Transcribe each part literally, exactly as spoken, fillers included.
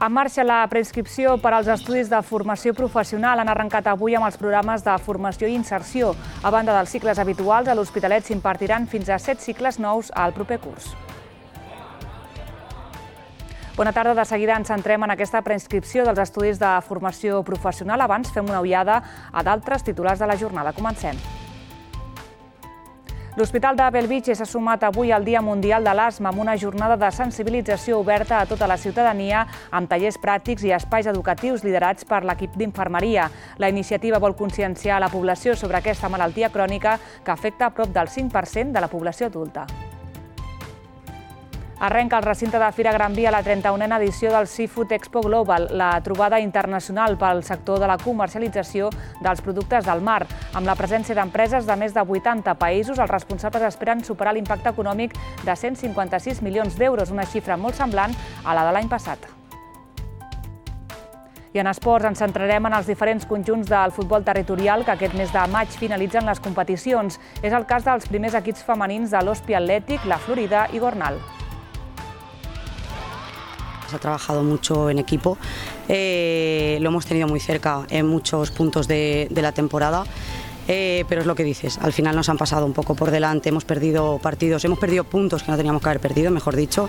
En marxa la preinscripció per als estudis de formació professional. Han arrencat avui amb els programes de formació i inserció. A banda dels cicles habituals, a l'Hospitalet s'impartiran fins a set cicles nous al proper curs. Bona tarda. De seguida ens centrem en aquesta preinscripció dels estudis de formació professional. Abans fem una ullada a d'altres titulars de la jornada. Comencem. L'Hospital de Bellvitge s'ha sumat avui al Dia Mundial de l'Asma amb una jornada de sensibilització oberta a tota la ciutadania amb tallers pràctics i espais educatius liderats per l'equip d'infermeria. La iniciativa vol conscienciar la població sobre aquesta malaltia crònica que afecta a prop del cinc per cent de la població adulta. Arrenca el recinte de Fira Gran Via la trenta-unena edició del Seafood Expo Global, la trobada internacional pel sector de la comercialització dels productes del mar. Amb la presència d'empreses de més de vuitanta països, els responsables esperen superar l'impacte econòmic de cent cinquanta-sis milions d'euros, una xifra molt semblant a la de l'any passat. I en esports ens centrarem en els diferents conjunts del futbol territorial que aquest mes de maig finalitzen les competicions. És el cas dels primers equips femenins de l'Hospi Atlètic, la Florida i Gornal. Ha trabajado mucho en equipo, eh, lo hemos tenido muy cerca en muchos puntos de, de la temporada, eh, pero es lo que dices, al final nos han pasado un poco por delante, hemos perdido partidos, hemos perdido puntos que no teníamos que haber perdido, mejor dicho.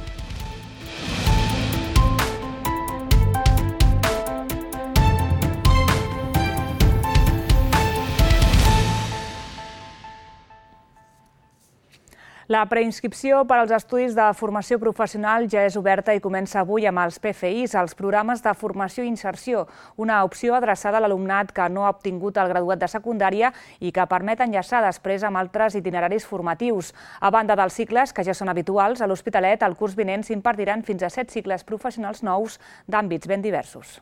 La preinscripció per als estudis de formació professional ja és oberta i comença avui amb els P F Is, els programes de formació i inserció, una opció adreçada a l'alumnat que no ha obtingut el graduat de secundària i que permet enllaçar després amb altres itineraris formatius. A banda dels cicles, que ja són habituals, a l'Hospitalet el curs vinent s'impartiran fins a set cicles professionals nous d'àmbits ben diversos.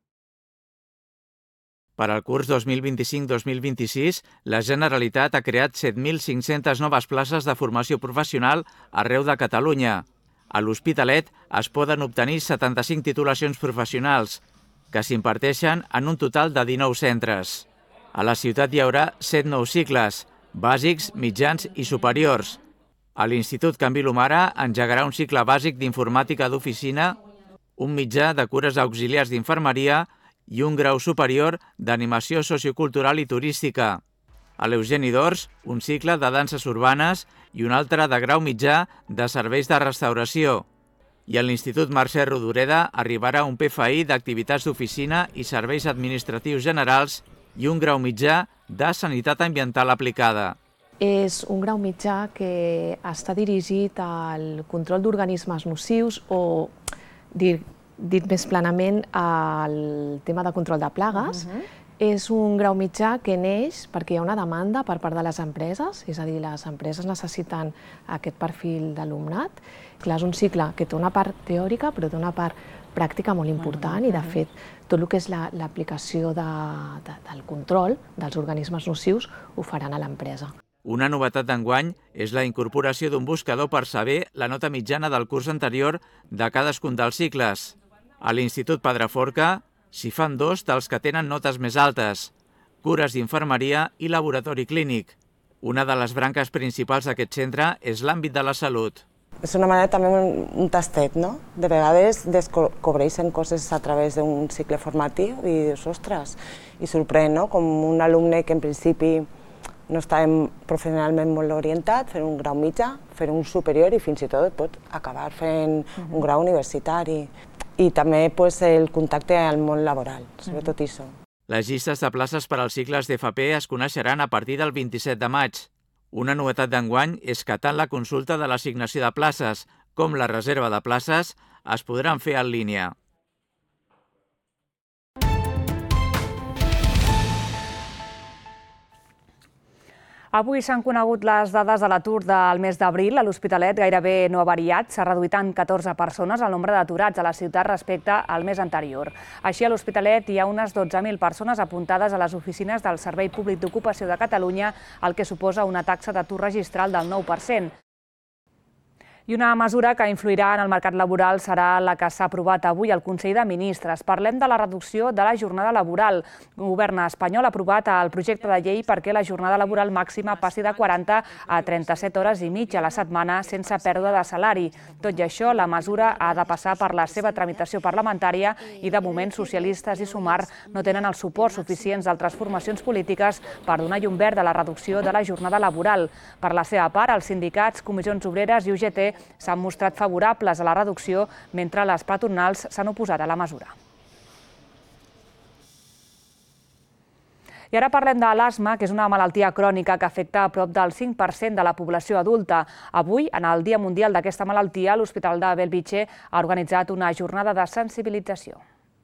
Per al curs dos mil vint-i-cinc dos mil vint-i-sis, la Generalitat ha creat set mil cinc-centes noves places de formació professional arreu de Catalunya. A l'Hospitalet es poden obtenir setanta-cinc titulacions professionals, que s'imparteixen en un total de dinou centres. A la ciutat hi haurà set nous cicles, bàsics, mitjans i superiors. A l'Institut Can Vilomara engegarà un cicle bàsic d'informàtica d'oficina, un mitjà de cures auxiliars d'infermeria i un grau superior d'animació sociocultural i turística. A l'Eugeni d'Ors, un cicle de danses urbanes i un altre de grau mitjà de serveis de restauració. I a l'Institut Mercè Rodoreda arribarà un P F I d'activitats d'oficina i serveis administratius generals i un grau mitjà de sanitat ambiental aplicada. És un grau mitjà que està dirigit al control d'organismes nocius o dir dit més plenament al tema de control de plagues. Uh-huh. És un grau mitjà que neix perquè hi ha una demanda per part de les empreses, és a dir, les empreses necessiten aquest perfil d'alumnat. Clar, és un cicle que té una part teòrica, però té una part pràctica molt important i, de fet, tot el que és l'aplicació de, de, del control dels organismes nocius ho faran a l'empresa. Una novetat d'enguany és la incorporació d'un buscador per saber la nota mitjana del curs anterior de cadascun dels cicles. A l'Institut Pedraforca s'hi fan dos dels que tenen notes més altes, cures d'infermeria i laboratori clínic. Una de les branques principals d'aquest centre és l'àmbit de la salut. És una manera també un tastet, no? De vegades descobreixen coses a través d'un cicle formatiu i dius, ostres, i sorprèn, no? Com un alumne que en principi no està professionalment molt orientat, fer un grau mitjà, fer un superior i fins i tot pot acabar fent un grau universitari. I també el contacte al món laboral, sobretot això. Les llistes de places per als cicles d'F P es coneixeran a partir del vint-i-set de maig. Una novetat d'enguany és que tant la consulta de l'assignació de places com la reserva de places es podran fer en línia. Avui s'han conegut les dades de l'atur del mes d'abril. A l'Hospitalet gairebé no ha variat, s'ha reduït en catorze persones el nombre d'aturats a la ciutat respecte al mes anterior. Així, a l'Hospitalet hi ha unes dotze mil persones apuntades a les oficines del Servei Públic d'Ocupació de Catalunya, el que suposa una taxa d'atur registral del nou per cent. I una mesura que influirà en el mercat laboral serà la que s'ha aprovat avui al Consell de Ministres. Parlem de la reducció de la jornada laboral. El govern espanyol ha aprovat el projecte de llei perquè la jornada laboral màxima passi de quaranta a trenta-set hores i mitja a la setmana sense pèrdua de salari. Tot i això, la mesura ha de passar per la seva tramitació parlamentària i, de moment, socialistes i Sumar no tenen el suport suficients d'altres formacions polítiques per donar llum verd a la reducció de la jornada laboral. Per la seva part, els sindicats, comissions obreres i U G T s'han mostrat favorables a la reducció, mentre les patronals s'han oposat a la mesura. I ara parlem de l'asma, que és una malaltia crònica que afecta a prop del cinc per cent de la població adulta. Avui, en el Dia Mundial d'aquesta malaltia, l'Hospital de Bellvitge ha organitzat una jornada de sensibilització.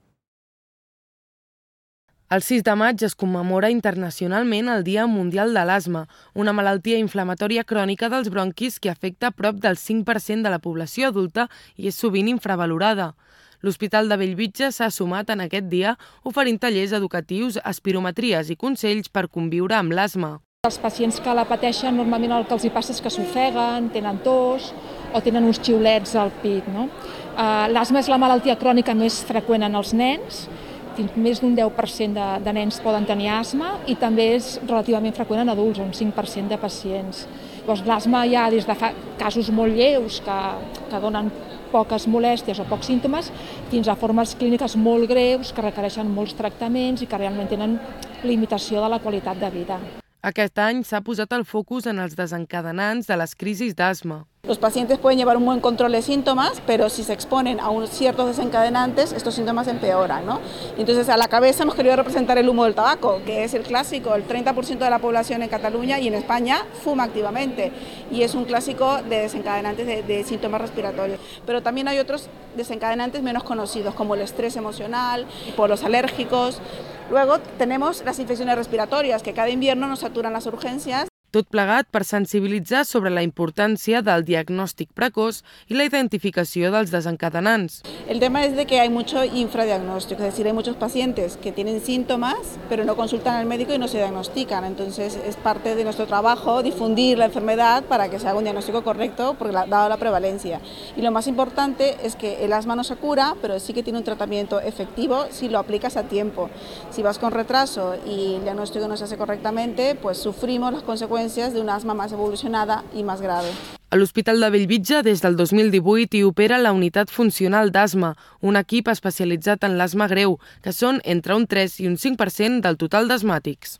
El sis de maig es commemora internacionalment el Dia Mundial de l'Asma, una malaltia inflamatòria crònica dels bronquis que afecta prop del cinc per cent de la població adulta i és sovint infravalorada. L'Hospital de Bellvitge s'ha sumat en aquest dia oferint tallers educatius, espirometries i consells per conviure amb l'asma. Els pacients que la pateixen normalment el que els hi passa és que s'ofeguen, tenen tos o tenen uns xiulets al pit. No? L'asma és la malaltia crònica més freqüent en els nens. Fins més d'un deu per cent de, de nens poden tenir asma i també és relativament freqüent en adults, un cinc per cent de pacients. L'asma hi ha des de fa casos molt lleus que, que donen poques molèsties o pocs símptomes fins a formes clíniques molt greus que requereixen molts tractaments i que realment tenen limitació de la qualitat de vida. Aquest any s'ha posat el focus en els desencadenants de les crisis d'asma. Los pacientes pueden llevar un buen control de síntomas, pero si se exponen a unos ciertos desencadenantes, estos síntomas empeoran, ¿no? Entonces, a la cabeza hemos querido representar el humo del tabaco, que es el clásico. El treinta por ciento de la población en Cataluña y en España fuma activamente y es un clásico de desencadenantes de, de síntomas respiratorios. Pero también hay otros desencadenantes menos conocidos, como el estrés emocional, polos alérgicos. Luego tenemos las infecciones respiratorias, que cada invierno nos saturan las urgencias. Tot plegat per sensibilitzar sobre la importància del diagnòstic precoç i la identificació dels desencadenants. El tema es de que hay mucho infradiagnóstico, es decir, hay muchos pacientes que tienen síntomas, pero no consultan al médico y no se diagnostican. Entonces, es parte de nuestro trabajo difundir la enfermedad para que se haga un diagnóstico correcto, porque dado la prevalencia. Y lo más importante es que el asma no se cura, pero sí que tiene un tratamiento efectivo si lo aplicas a tiempo. Si vas con retraso y el diagnóstico no se hace correctamente, pues sufrimos las consecuencias de un asma más evolucionada y más grave. A l'Hospital de Bellvitge, des del dos mil divuit, hi opera la Unitat Funcional d'Asma, un equip especialitzat en l'asma greu, que són entre un tres i un cinc per cent del total d'asmàtics.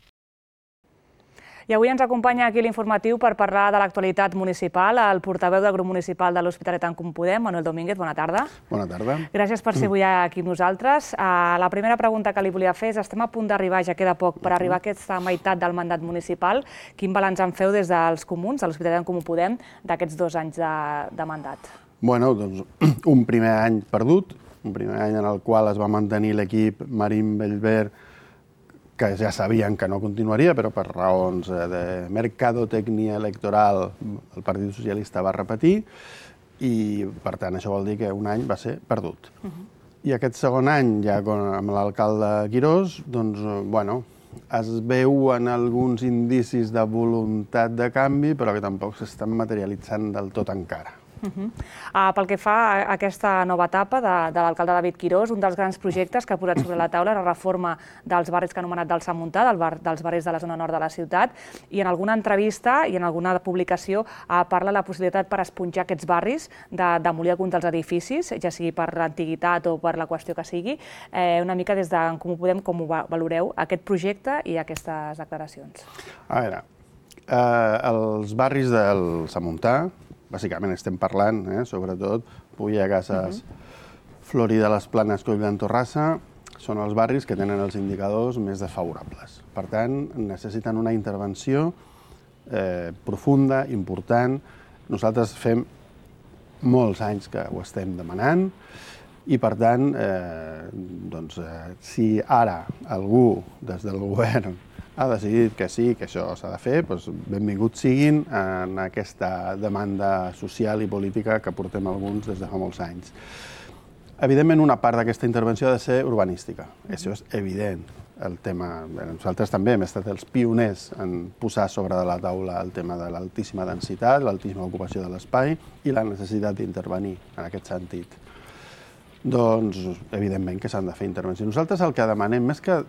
I avui ens acompanya aquí l'informatiu per parlar de l'actualitat municipal, el portaveu del grup municipal de l'Hospitalet en Comú Podem, Manuel Domínguez, bona tarda. Bona tarda. Gràcies per ser avui aquí amb nosaltres. La primera pregunta que li volia fer és, estem a punt d'arribar, ja queda poc, per arribar a aquesta meitat del mandat municipal. Quin balanç en feu des dels comuns, de l'Hospitalet en Comú Podem, d'aquests dos anys de, de mandat? Bueno, doncs un primer any perdut, un primer any en el qual es va mantenir l'equip Marín Bellver, que ja sabien que no continuaria, però per raons de mercadotècnia electoral el Partit Socialista va repetir i, per tant, això vol dir que un any va ser perdut. I aquest segon any, ja amb l'alcalde Quirós, doncs, bueno, es veuen alguns indicis de voluntat de canvi, però que tampoc s'estan materialitzant del tot encara. Uh-huh. uh, pel que fa a aquesta nova etapa de, de l'alcalde David Quirós, un dels grans projectes que ha posat sobre la taula és la reforma dels barris que ha anomenat del Sant Montà, del bar, dels barris de la zona nord de la ciutat, i en alguna entrevista i en alguna publicació uh, parla la possibilitat per esponjar aquests barris, de demolir alguns dels edificis, ja sigui per l'antiguitat o per la qüestió que sigui. Eh, una mica des d'en Comú Podem, com ho valoreu, aquest projecte i aquestes declaracions? A veure, eh, els barris del Sant Montà, bàsicament estem parlant, eh, sobretot, Pulla, Casas, uh-huh. Florida, Les Planes, Collblanc, Torrassa, són els barris que tenen els indicadors més desfavorables. Per tant, necessiten una intervenció eh, profunda, important. Nosaltres fem molts anys que ho estem demanant i, per tant, eh, doncs, eh, si ara algú des del govern ha decidit que sí, que això s'ha de fer, doncs benvinguts siguin en aquesta demanda social i política que portem alguns des de fa molts anys. Evidentment, una part d'aquesta intervenció ha de ser urbanística, això és evident, el tema... Nosaltres també hem estat els pioners en posar sobre de la taula el tema de l'altíssima densitat, l'altíssima ocupació de l'espai i la necessitat d'intervenir en aquest sentit. Doncs, evidentment que s'han de fer intervencions. Nosaltres el que demanem, més que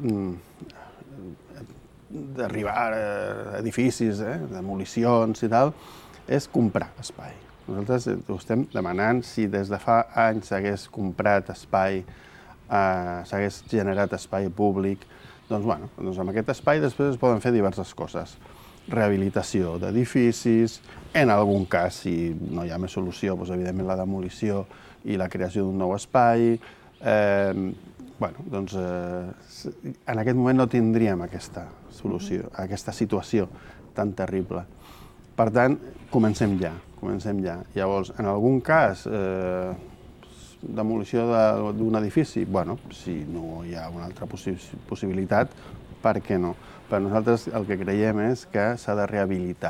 d'arribar a edificis, demolicions i tal, és comprar espai. Nosaltres ho estem demanant. Si des de fa anys s'hagués comprat espai, s'hagués generat espai públic, doncs, bueno, doncs amb aquest espai després es poden fer diverses coses. Rehabilitació d'edificis, en algun cas, si no hi ha més solució, doncs, evidentment la demolició i la creació d'un nou espai. Eh, bueno, doncs, eh, en aquest moment no tindríem aquesta solució, aquesta situació tan terrible. Per tant, comencem ja, comencem ja. Llavors, en algun cas, eh, demolició d'un edifici, bueno, si no hi ha una altra possibilitat, per què no? Per nosaltres el que creiem és que s'ha de rehabilitar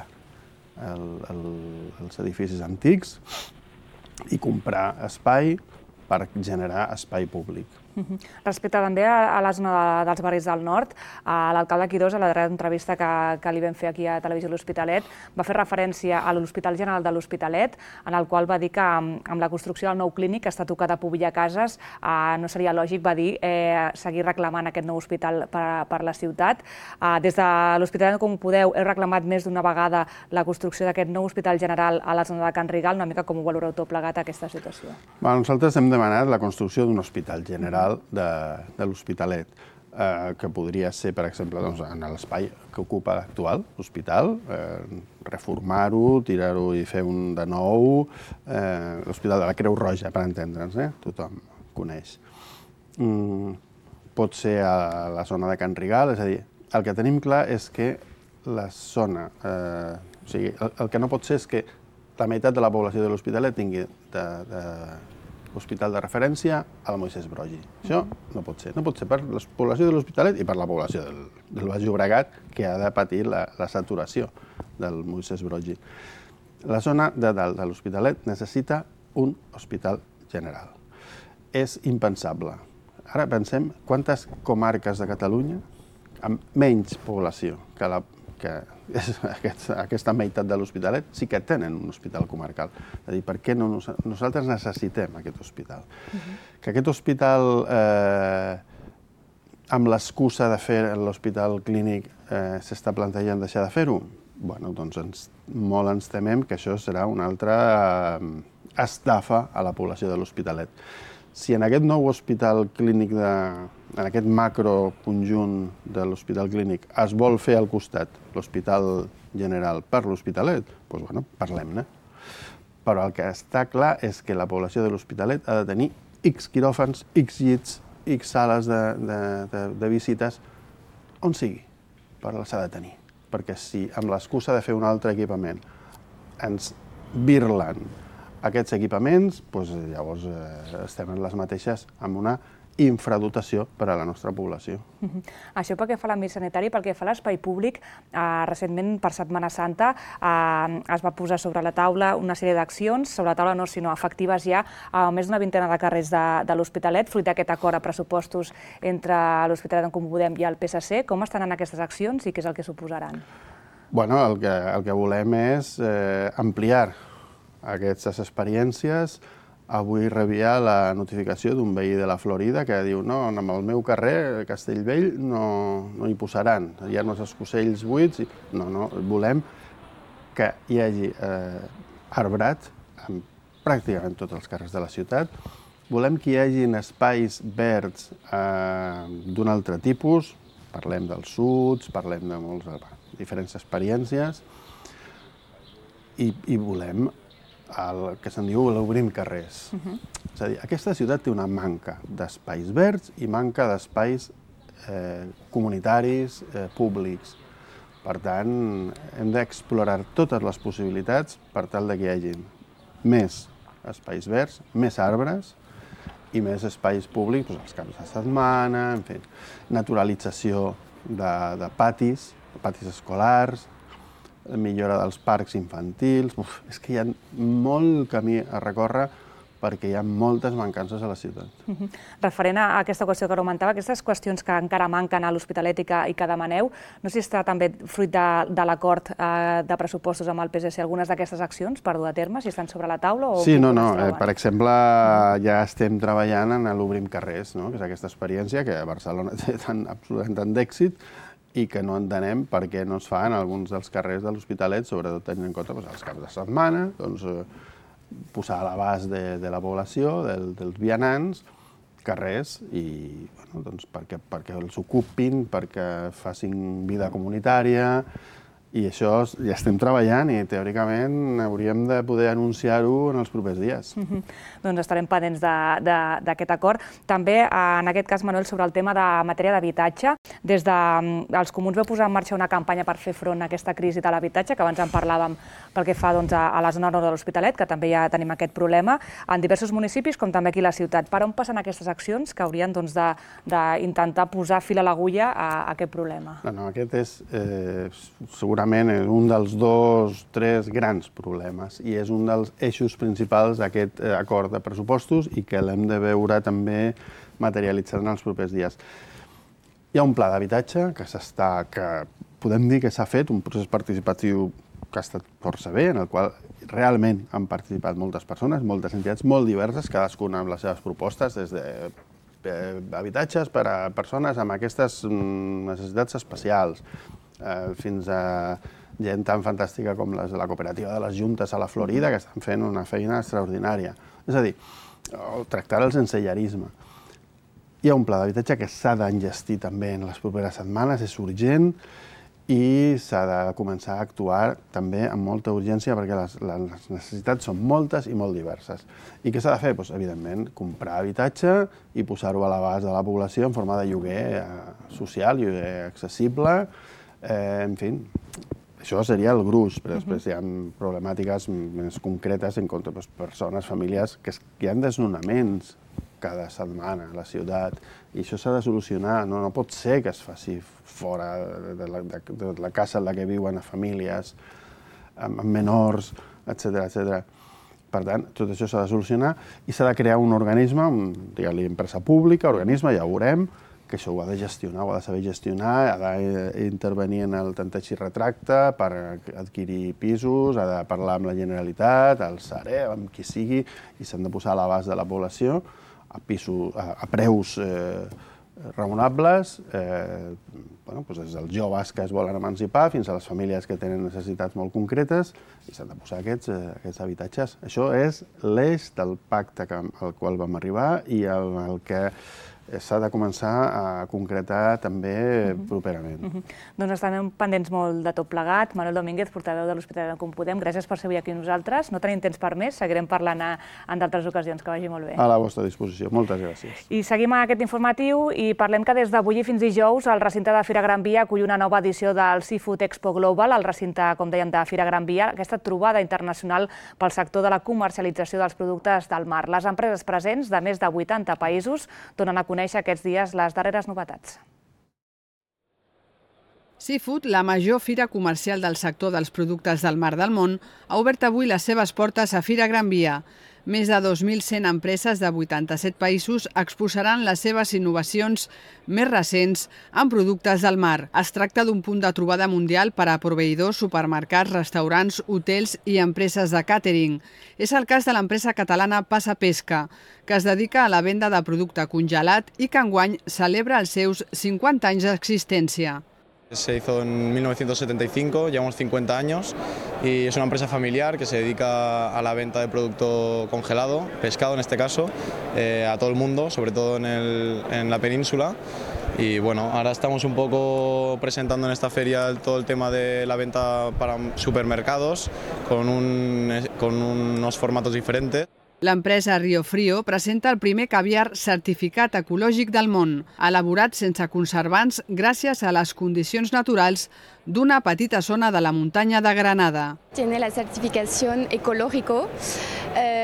els edificis antics i comprar espai per generar espai públic. Respecte també a la zona dels barris del nord, l'alcalde Quirós, a la darrera entrevista que li vam fer aquí a Televisió L'Hospitalet, va fer referència a l'Hospital General de l'Hospitalet, en el qual va dir que amb la construcció del nou clínic, que està tocat a Pobilla Cases, no seria lògic, va dir, seguir reclamant aquest nou hospital per la ciutat. Des de l'Hospitalet, com podeu, heu reclamat més d'una vegada la construcció d'aquest nou hospital general a la zona de Can Rigal. Una mica com ho valoreu tot plegat, aquesta situació? Nosaltres hem demanat la construcció d'un hospital general de l'Hospitalet, que podria ser, per exemple, en l'espai que ocupa l'actual hospital, reformar-ho, tirar-ho i fer un de nou, l'Hospital de la Creu Roja, per entendre'ns, tothom coneix. Pot ser a la zona de Can Rigal, és a dir, el que tenim clar és que la zona, o sigui, el que no pot ser és que la meitat de la població de l'Hospitalet tingui hospital de referència a la Moisès Broggi. Això no pot ser. No pot ser per la població de l'Hospitalet i per la població del Baix Llobregat, que ha de patir la saturació del Moisès Broggi. La zona de dalt de l'Hospitalet necessita un hospital general. És impensable. Ara pensem quantes comarques de Catalunya amb menys població que la que aquesta meitat de l'Hospitalet sí que tenen un hospital comarcal. És a dir, per què nosaltres necessitem aquest hospital? Que aquest hospital, amb l'excusa de fer l'hospital clínic, s'està plantejant deixar de fer-ho? Bé, doncs molt ens temem que això serà una altra estafa a la població de l'Hospitalet. Si en aquest nou hospital clínic, en aquest macroconjunt de l'hospital clínic, es vol fer al costat l'hospital general per l'Hospitalet, doncs, bueno, parlem-ne. Però el que està clar és que la població de l'Hospitalet ha de tenir X quiròfans, X llits, X sales de visites, on sigui, però les ha de tenir. Perquè si amb l'excusa de fer un altre equipament ens birlen aquests equipaments, llavors estem en les mateixes amb una infradotació per a la nostra població. Això pel que fa a l'àmbit sanitari, pel que fa a l'espai públic, recentment, per Setmana Santa, es va posar sobre la taula una sèrie d'accions, sobre la taula no, sinó efectives ja, a més d'una vintena de carrers de l'Hospitalet, fruit d'aquest acord a pressupostos entre l'Hospitalet d'en Comú Podem i el P S C. Com estan en aquestes accions i què és el que suposaran? Bueno, el que volem és ampliar aquestes experiències. Avui rebia la notificació d'un veí de la Florida que diu no, en el meu carrer, Castellvell, no hi posaran. Hi ha uns escocells buits. No, no, volem que hi hagi arbrat en pràcticament tots els carrers de la ciutat. Volem que hi hagi espais verds d'un altre tipus. Parlem dels suds, parlem de moltes diferents experiències. I volem el que se'n diu l'obrim carrers. És a dir, aquesta ciutat té una manca d'espais verds i manca d'espais comunitaris, públics. Per tant, hem d'explorar totes les possibilitats per tal que hi hagi més espais verds, més arbres i més espais públics, els caps de setmana, en fi, naturalització de patis, patis escolars, millora dels parcs infantils. És que hi ha molt camí a recórrer perquè hi ha moltes mancances a la ciutat. Uh-huh. Referent a aquesta qüestió que comentava, aquestes qüestions que encara manquen a l'Hospitalet i que, i que demaneu, no sé si està també fruit de, de l'acord eh, de pressupostos amb el P S C, algunes d'aquestes accions per dur a terme, si estan sobre la taula? O sí, no, no. Eh, per exemple, uh-huh. ja estem treballant en l'Obrim Carrers, no? Que és aquesta experiència que a Barcelona té tan, absolutament tant d'èxit i que no entenem per què no es fa en alguns dels carrers de l'Hospitalet, sobretot tenint en compte doncs, els caps de setmana, doncs, eh, posar a l'abast de, de la població, del, dels vianants, carrers, i bueno, doncs perquè, perquè els ocupin, perquè facin vida comunitària, i això ja estem treballant i teòricament hauríem de poder anunciar-ho en els propers dies. Uh-huh. Doncs estarem pendents d'aquest acord. També, en aquest cas, Manuel, sobre el tema de matèria d'habitatge, des dels comuns vau posar en marxa una campanya per fer front a aquesta crisi de l'habitatge, que abans en parlàvem pel que fa doncs, a la zona nord de l'Hospitalet, que també ja tenim aquest problema, en diversos municipis, com també aquí a la ciutat. Per on passen aquestes accions que haurien doncs, d'intentar posar fil a l'agulla a, a aquest problema? No, no, aquest és eh, segurament és un dels dos, tres grans problemes i és un dels eixos principals d'aquest acord de pressupostos i que l'hem de veure també materialitzat en els propers dies. Hi ha un pla d'habitatge que s'està, que podem dir que s'ha fet, un procés participatiu que ha estat força bé, en el qual realment han participat moltes persones, moltes entitats molt diverses, cadascuna amb les seves propostes, des d'habitatges per a persones amb aquestes necessitats especials, fins a gent tan fantàstica com les de la cooperativa de les Juntes a la Florida, que estan fent una feina extraordinària. És a dir, tractar el sensellarisme. Hi ha un pla d'habitatge que s'ha d'enllestir també en les properes setmanes, és urgent, i s'ha de començar a actuar també amb molta urgència perquè les, les necessitats són moltes i molt diverses. I què s'ha de fer? Doncs, evidentment, comprar habitatge i posar-ho a l'abast de la població en forma de lloguer social, lloguer accessible. Eh, en fi, això seria el gruix, però després hi ha problemàtiques més concretes en contra de persones, famílies, que hi ha desnonaments cada setmana a la ciutat i això s'ha de solucionar. No, no pot ser que es faci fora de la, de, de la casa en la que viuen famílies, amb, amb menors, etcètera, etcètera. Per tant, tot això s'ha de solucionar i s'ha de crear un organisme, digue-li empresa pública, organisme, ja ho veurem, que això ho ha de gestionar, ho ha de saber gestionar, ha d'intervenir en el tanteig i retracte per adquirir pisos, ha de parlar amb la Generalitat, el Sareb, amb qui sigui, i s'han de posar a l'abast de la població a, pisos, a, a preus eh, raonables, eh, bueno, doncs des dels joves que es volen emancipar fins a les famílies que tenen necessitats molt concretes, i s'han de posar aquests, eh, aquests habitatges. Això és l'eix del pacte que, al qual vam arribar i el, el que s'ha de començar a concretar també properament. Uh-huh. Doncs estem pendents molt de tot plegat. Manuel Domínguez, portaveu de l'Hospitalet d'en Comú Podem, gràcies per ser avui aquí amb nosaltres. No tenim temps per més, seguirem parlant a, en d'altres ocasions. Que vagi molt bé. A la vostra disposició. Moltes gràcies. I seguim aquest informatiu i parlem que des d'avui fins dijous el recinte de Fira Gran Via acull una nova edició del Seafood Expo Global, el recinte, com dèiem, de Fira Gran Via, aquesta trobada internacional pel sector de la comercialització dels productes del mar. Les empreses presents de més de vuitanta països donen a conèixer conèixer aquests dies les darreres novetats. Seafood, la major fira comercial del sector dels productes del mar del món, ha obert avui les seves portes a Fira Gran Via. Més de dos mil cent empreses de vuitanta-set països exposaran les seves innovacions més recents en productes del mar. Es tracta d'un punt de trobada mundial per a proveïdors, supermercats, restaurants, hotels i empreses de càtering. És el cas de l'empresa catalana Passa Pesca, que es dedica a la venda de producte congelat i que enguany celebra els seus cinquanta anys d'existència. Se hizo en mil novecientos setenta y cinco, llevamos cincuenta años y es una empresa familiar que se dedica a la venta de producto congelado, pescado en este caso, eh, a todo el mundo, sobre todo en, el, en la península. Y bueno, ahora estamos un poco presentando en esta feria todo el tema de la venta para supermercados con, un, con unos formatos diferentes. L'empresa Rio Frio presenta el primer caviar certificat ecològic del món, elaborat sense conservants gràcies a les condicions naturals d'una petita zona de la muntanya de Granada. Tiene la certificación ecológico. Eh,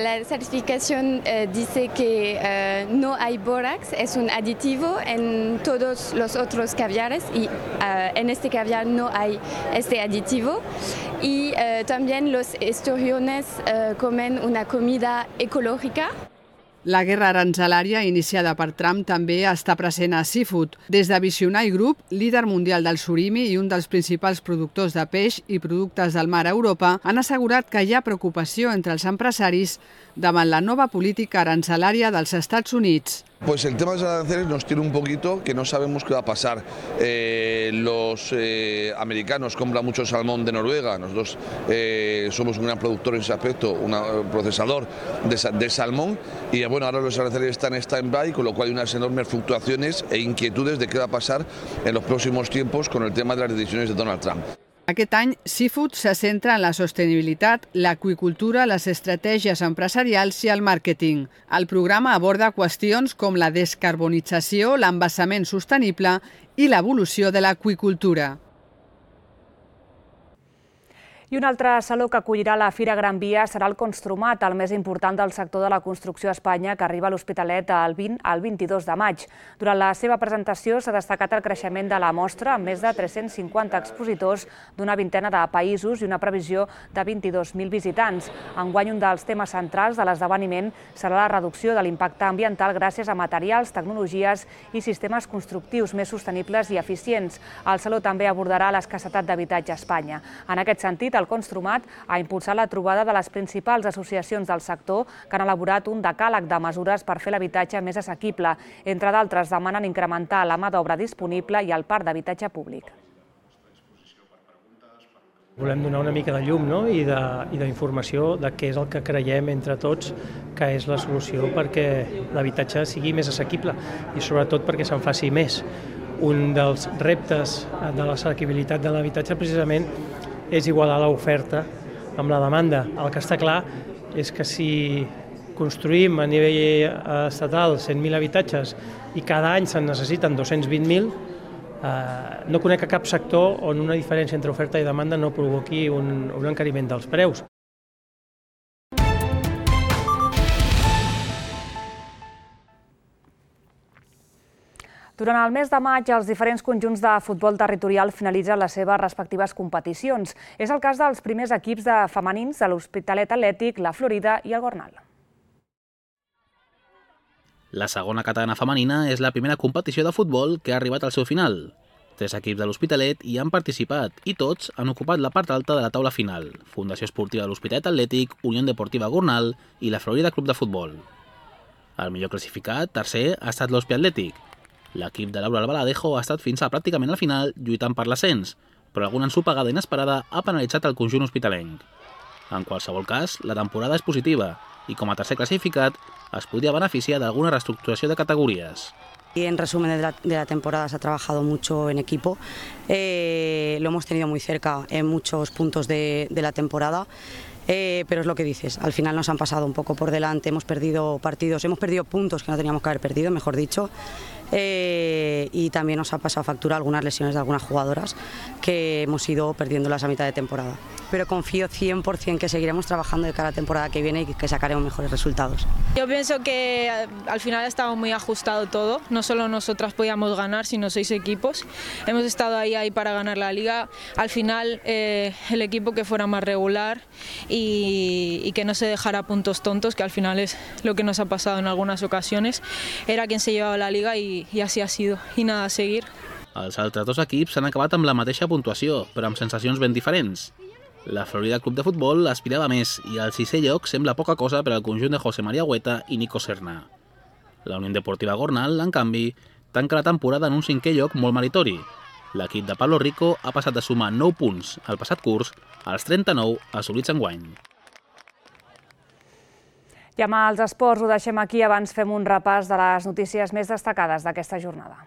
la certificación eh, dice que eh, no hay bórax, es un aditivo en todos los otros caviares y eh, en este caviar no hay este aditivo. Y eh, también los esturiones eh, comen una comida ecológica. La guerra arancelària iniciada per Trump també està present a Seafood. Des de Visionai Group, líder mundial del surimi i un dels principals productors de peix i productes del mar a Europa, han assegurat que hi ha preocupació entre els empresaris davant la nova política arancelària dels Estats Units. Pues el tema de los aranceles nos tiene un poquito que no sabemos qué va a pasar. Eh, los eh, americanos compran mucho salmón de Noruega, nosotros eh, somos un gran productor en ese aspecto, un procesador de, de salmón, y bueno, ahora los aranceles están en stand-by, con lo cual hay unas enormes fluctuaciones e inquietudes de qué va a pasar en los próximos tiempos con el tema de las decisiones de Donald Trump. Aquest any, Seafood se centra en la sostenibilitat, l'aqüicultura, les estratègies empresarials i el màrqueting. El programa aborda qüestions com la descarbonització, l'embassament sostenible i l'evolució de l'aqüicultura. I un altre saló que acollirà la Fira Gran Via serà el Construmat, el més important del sector de la construcció a Espanya, que arriba a l'Hospitalet el vint al vint-i-dos de maig. Durant la seva presentació s'ha destacat el creixement de la mostra, amb més de tres-cents cinquanta expositors d'una vintena de països i una previsió de vint-i-dos mil visitants. Enguany, un dels temes centrals de l'esdeveniment serà la reducció de l'impacte ambiental gràcies a materials, tecnologies i sistemes constructius més sostenibles i eficients. El saló també abordarà l'escassetat d'habitatge a Espanya. En aquest sentit, el Construmat ha impulsat la trobada de les principals associacions del sector que han elaborat un decàleg de mesures per fer l'habitatge més assequible. Entre d'altres, demanen incrementar la mà d'obra disponible i el parc d'habitatge públic. Volem donar una mica de llum no? I d'informació de què és el que creiem entre tots que és la solució perquè l'habitatge sigui més assequible i sobretot perquè se'n faci més. Un dels reptes de l'assequibilitat de l'habitatge precisament és igualar l'oferta amb la demanda. El que està clar és que si construïm a nivell estatal cent mil habitatges i cada any se'n necessiten dos-cents vint mil, eh, no conec cap sector on una diferència entre oferta i demanda no provoqui un, un encariment dels preus. Durant el mes de maig, els diferents conjunts de futbol territorial finalitzen les seves respectives competicions. És el cas dels primers equips de femenins de l'Hospitalet Atlètic, la Florida i el Gornal. La segona catalana femenina és la primera competició de futbol que ha arribat al seu final. Tres equips de l'Hospitalet hi han participat i tots han ocupat la part alta de la taula final. Fundació Esportiva de l'Hospitalet Atlètic, Unió Deportiva Gornal i la Florida Club de Futbol. El millor classificat, tercer, ha estat l'Hospi Atlètic. L'equip de Laura Albaladejo ha estat fins a pràcticament al final lluitant per l'ascens, però alguna ensopegada inesperada ha penalitzat el conjunt hospitalenc. En qualsevol cas, la temporada és positiva i com a tercer classificat es podria beneficiar d'alguna reestructuració de categories. Y en resumen de la, de la temporada se ha trabajado mucho en equipo, eh, lo hemos tenido muy cerca en muchos puntos de, de la temporada. Eh, pero es lo que dices, al final nos han pasado un poco por delante, hemos perdido partidos, hemos perdido puntos que no teníamos que haber perdido, mejor dicho, eh, y también nos ha pasado factura algunas lesiones de algunas jugadoras que hemos ido perdiéndolas a mitad de temporada. Pero confío cien por cien que seguiremos trabajando de cara a la temporada que viene y que sacaremos mejores resultados. Yo pienso que al final estaba muy ajustado todo, no solo nosotras podíamos ganar, sino seis equipos. Hemos estado ahí, ahí para ganar la liga, al final eh, el equipo que fuera más regular y, y que no se dejara puntos tontos, que al final es lo que nos ha pasado en algunas ocasiones, era quien se llevaba la liga y, i així ha sido. I nada, a seguir. Els altres dos equips s'han acabat amb la mateixa puntuació, però amb sensacions ben diferents. La Florida Club de Futbol aspirava més i el sisè lloc sembla poca cosa per al conjunt de José María Hueta i Nico Serna. La Unió Deportiva Gornal, en canvi, tanca la temporada en un cinquè lloc molt meritori. L'equip de Pablo Rico ha passat de sumar nou punts al passat curs als trenta-nou assolits enguany. I amb els esports ho deixem aquí, abans fem un repàs de les notícies més destacades d'aquesta jornada.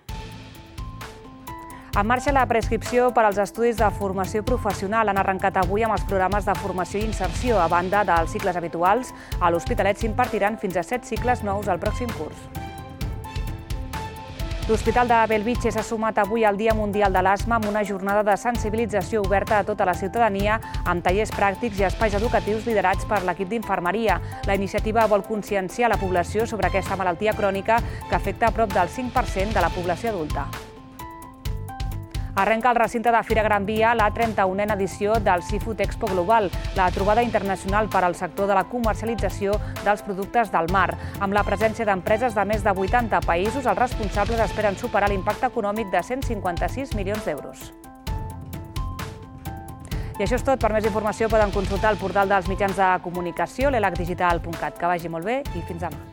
En marxa la prescripció per als estudis de formació professional. Han arrencat avui amb els programes de formació i inserció. A banda dels cicles habituals, a l'Hospitalet s'impartiran fins a set cicles nous al pròxim curs. L'Hospital de Bellvitge s'ha sumat avui al Dia Mundial de l'Asma amb una jornada de sensibilització oberta a tota la ciutadania amb tallers pràctics i espais educatius liderats per l'equip d'infermeria. La iniciativa vol conscienciar la població sobre aquesta malaltia crònica que afecta a prop del cinc per cent de la població adulta. Arrenca al recinte de Fira Gran Via la trenta-unena edició del Seafood Expo Global, la trobada internacional per al sector de la comercialització dels productes del mar. Amb la presència d'empreses de més de vuitanta països, els responsables esperen superar l'impacte econòmic de cent cinquanta-sis milions d'euros. I això és tot. Per més informació poden consultar el portal dels mitjans de comunicació, l'elac digital punt cat. Que vagi molt bé i fins demà.